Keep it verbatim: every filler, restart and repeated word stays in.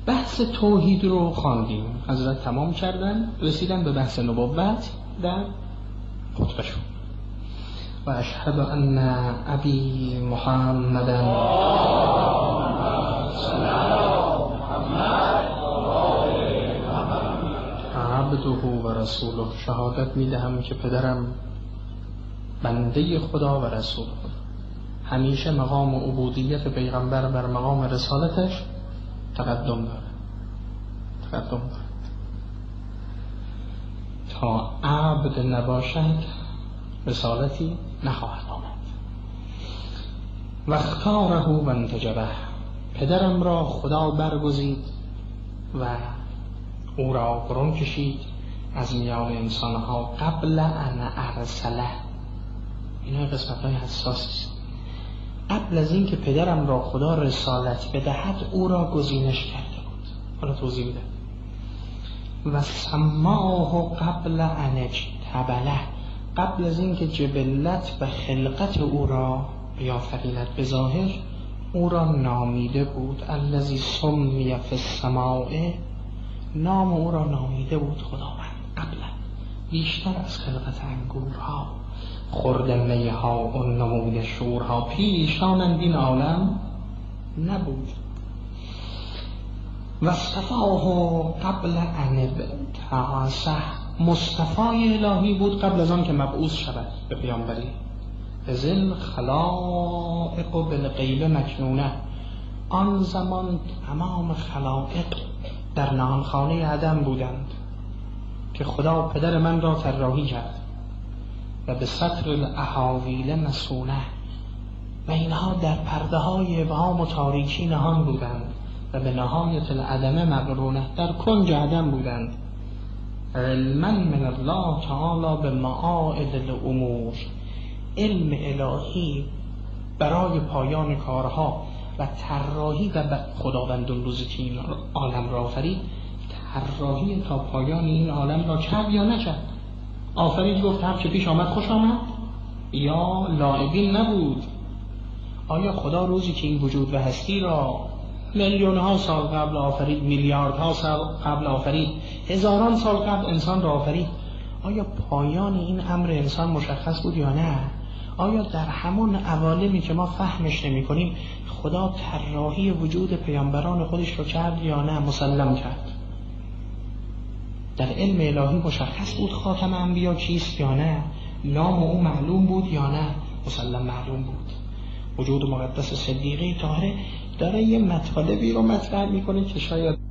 بحث توحید رو خواندیم، حضرت تمام کردن، رسیدن به بحث نبوت در خطبهشون. و اشهد ان ابی محمدا عبده و رسوله، شهادت میدهم که پدرم بنده خدا و رسول خدا، همیشه مقام عبودیت پیغمبر بر مقام رسالتش تقدم داره تقدم داره تا عبد نباشد رسالتی نخواهد آمد. و اختاره و انتجبه، پدرم را خدا برگزید و او را برون کشید از میان انسانها قبل ان ارسله. اینا قسمت های حساسی است. قبل از این که پدرم را خدا رسالت بدهد او را گزینش کرده بود. حالا توضیح میده. و سماه قبل ان اجتبله، قبل از این که جبلت و خلقت او را بیافریند به ظاهر، او را نامیده بود. الذی سمی فی السماء، نام او را نامیده بود خداوند قبلا، بیشتر از خلقت انگورها، خورد میها و نمود شورها، پیشانند این عالم نبود. و اصطفاه قبل ان ابتعثه، مصطفای الهی بود قبل از آن که مبعوث شود به پیامبری. ذل خلائق بالغیب مکنونه، آن زمان تمام خلائق در نهانخانه عدم بودند که خدا پدر من را طراحی کرد و به سطر الاحاویل مسونه، و اینها در پرده های ابهام و تاریکی نهان بودند و به نهایت العدم مقرونه، در کنج عدم بودند. علما من الله تعالی به معائد الامور، علم الهی برای پایان کارها و طراحی و خداوند اون روزی که این عالم را آفرید، طراحی تا پایان این عالم را کرد یا نکرد. آفرید گفت هر چه پیش آمد خوش آمد یا لاعبین نبود. آیا خدا روزی که این وجود و هستی را میلیون ها سال قبل آفرید، میلیاردها سال قبل آفرید، هزاران سال قبل انسان را آفرید، آیا پایان این امر انسان مشخص بود یا نه؟ آیا در همون عوالمی که ما فهمش نمی کنیم خدا طراحی وجود پیامبران خودش رو کرد یا نه؟ مسلم کرد. در علم الهی مشخص بود خاتم انبیا کیست یا نه؟ نام او معلوم بود یا نه؟ مسلم معلوم بود. وجود مقدس صدیقه طاهره داره یه مطالبی رو مطرح میکنه که شاید